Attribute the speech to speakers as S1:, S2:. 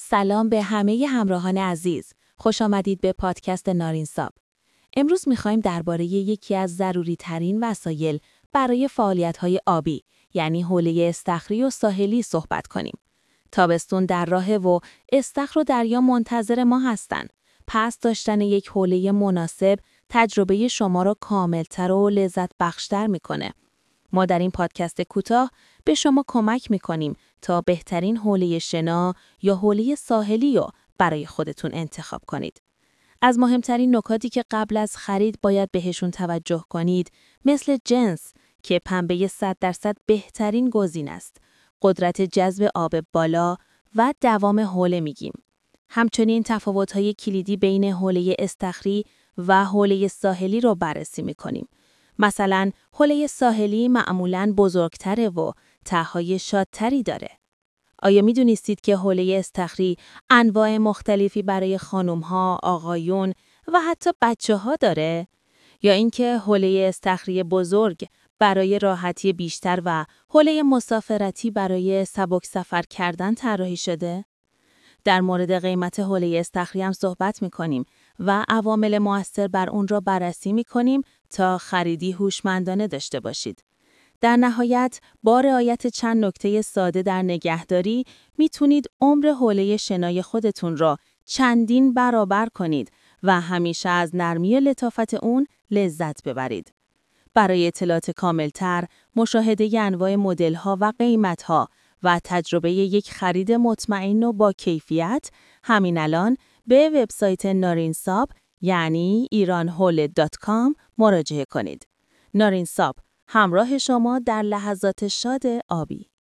S1: سلام به همه همراهان عزیز. خوش آمدید به پادکست نارینساب. امروز می‌خوایم درباره یکی از ضروری ترین وسایل برای فعالیت‌های آبی، یعنی حوله استخری و ساحلی صحبت کنیم. تابستون در راهه و استخر و دریا منتظر ما هستن. پس داشتن یک حوله مناسب تجربه شما را کاملتر و لذت بخشتر می‌کنه. ما در این پادکست کوتاه به شما کمک می‌کنیم تا بهترین حوله شنا یا حوله ساحلی رو برای خودتون انتخاب کنید. از مهمترین نکاتی که قبل از خرید باید بهشون توجه کنید، مثل جنس که پنبه 100% بهترین گزینه است، قدرت جذب آب بالا و دوام حوله میگیم. همچنین تفاوت‌های کلیدی بین حوله استخری و حوله ساحلی رو بررسی می‌کنیم. مثلا حوله ساحلی معمولاً بزرگتره و ته‌های شادتری داره. آیا می‌دونستید که حوله استخری انواع مختلفی برای خانم‌ها، آقایون و حتی بچه‌ها داره؟ یا اینکه حوله استخری بزرگ برای راحتی بیشتر و حوله مسافرتی برای سبک سفر کردن طراحی شده؟ در مورد قیمت حوله استخری هم صحبت می‌کنیم و عوامل مؤثر بر اون را بررسی می‌کنیم تا خریدی هوشمندانه داشته باشید. در نهایت، با رعایت چند نکته ساده در نگهداری میتونید عمر حوله شنای خودتون را چندین برابر کنید و همیشه از نرمی و لطافت اون لذت ببرید. برای اطلاعات کاملتر، مشاهده انواع مدل‌ها و قیمت‌ها و تجربه یک خرید مطمئن و با کیفیت، همین الان به وبسایت نارینساب یعنی iranhole.com مراجعه کنید. نارینساب، همراه شما در لحظات شاد آبی.